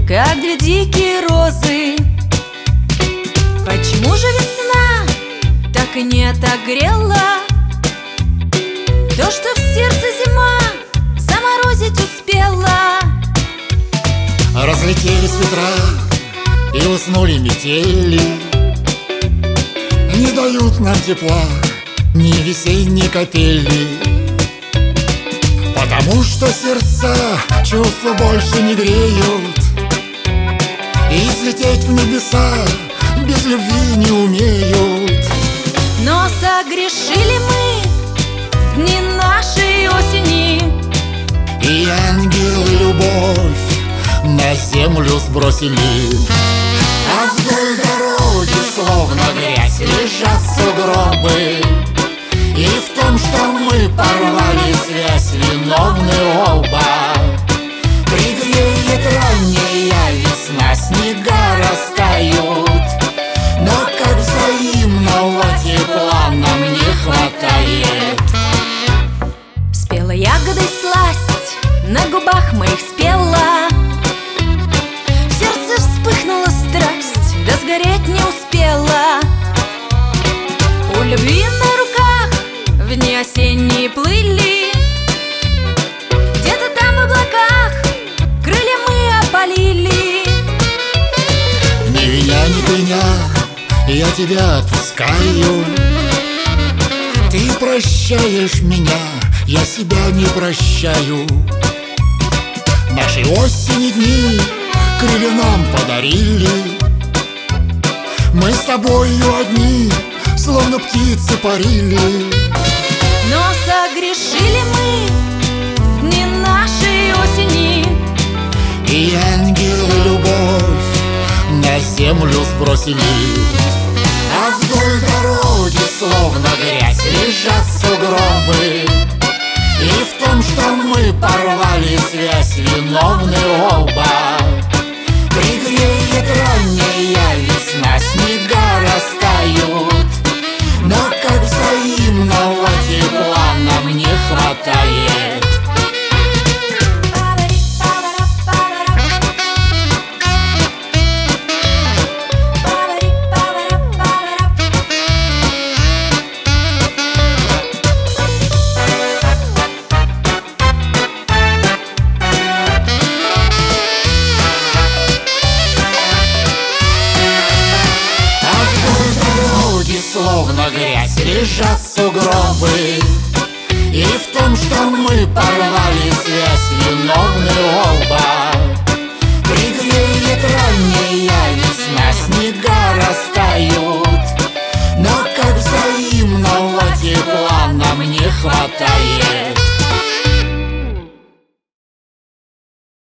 как две дикие розы. Почему же весна так и не отогрела то, что в сердце зима заморозить успела? Разлетелись ветра и уснули метели, не дают нам тепла ни весенней капели. Потому что сердца чувства больше не греют, и взлететь в небеса без любви не умеют. Но согрешили мы в дни нашей осени, И ангелы любовь на землю сбросили. А вдоль дороги, словно грязь, лежат сугробы, и в том, что мы порвали связь, виновны оба. Пригреет ранняя весна, снега растают, но как взаимного тепла нам не хватает. спела ягодой сласть, на губах моих спела. В сердце вспыхнула страсть, да сгореть не успела. У любви на руках в дни осенние плыли, где-то там в облаках крылья мы опалили. Ни меня, ни меня, я тебя отпускаю. Ты прощаешь меня, я себя не прощаю. Наши осени дни крылья нам подарили. Мы с тобою одни, словно птицы парили. Но согрешили мы в дни нашей осени, И ангелы любовь на землю сбросили. А вдоль дороги, словно грязь, лежат сугробы, и в том, что мы порвали связь, виновны оба. Пригреет ранняя весна, снега растают, но как взаимного тепла нам не хватает. Словно грязь лежат сугробы, и в том, что мы порвали связь, виновны оба.